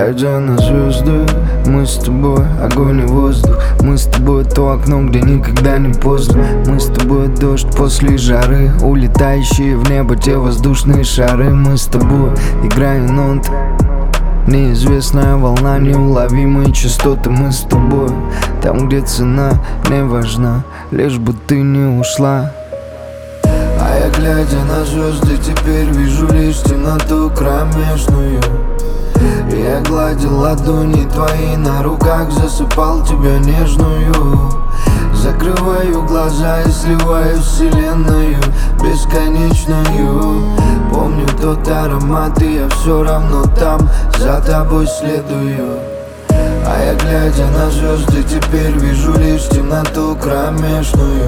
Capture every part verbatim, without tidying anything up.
Глядя на звезды, мы с тобой огонь и воздух. Мы с тобой то окно, где никогда не поздно. Мы с тобой дождь после жары, улетающие в небо те воздушные шары. Мы с тобой играем ноты, неизвестная волна, неуловимые частоты. Мы с тобой там, где цена не важна, лишь бы ты не ушла. А я, глядя на звезды, теперь вижу лишь темноту кромешную. Я гладил ладони твои на руках, засыпал тебя нежную. Закрываю глаза и сливаю вселенную бесконечную. Помню тот аромат, и я все равно там, за тобой следую. А я, глядя на звезды, теперь вижу лишь темноту кромешную.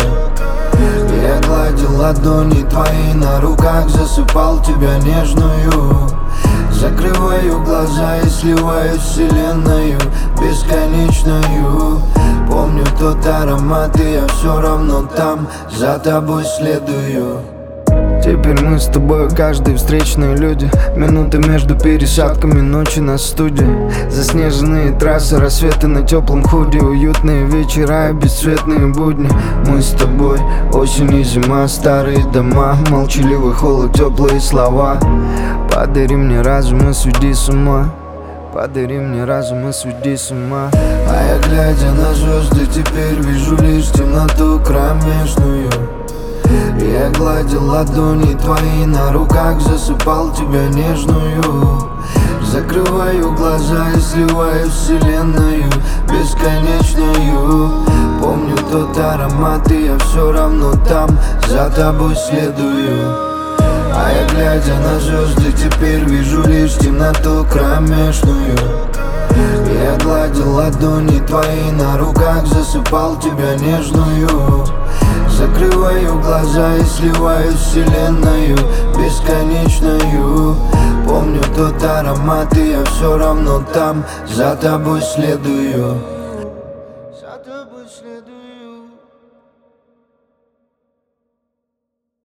Я гладил ладони твои на руках, засыпал тебя нежную. Закрываю глаза и сливаю вселенную бесконечную. Помню тот аромат, и я все равно там, за тобой следую. Теперь мы с тобой каждый встречные люди. Минуты между пересадками, ночи на студии. Заснеженные трассы, рассветы на теплом худи. Уютные вечера и бесцветные будни. Мы с тобой, осень и зима, старые дома, молчаливый холод, теплые слова. Подари мне разум и сведи с ума. Подари мне разум и сведи с ума. А я, глядя на звезды, теперь вижу лишь темноту кромешную. Я гладил ладони твои на руках, засыпал тебя нежную. Закрываю глаза и сливаю вселенную бесконечную. Помню тот аромат, и я все равно там, за тобой следую. А я, глядя на звезды, теперь вижу лишь темноту кромешную. Я гладил ладони твои на руках, засыпал тебя нежную. Закрываю глаза и сливаю вселенную бесконечную. Помню тот аромат, и я все равно там, за тобой следую.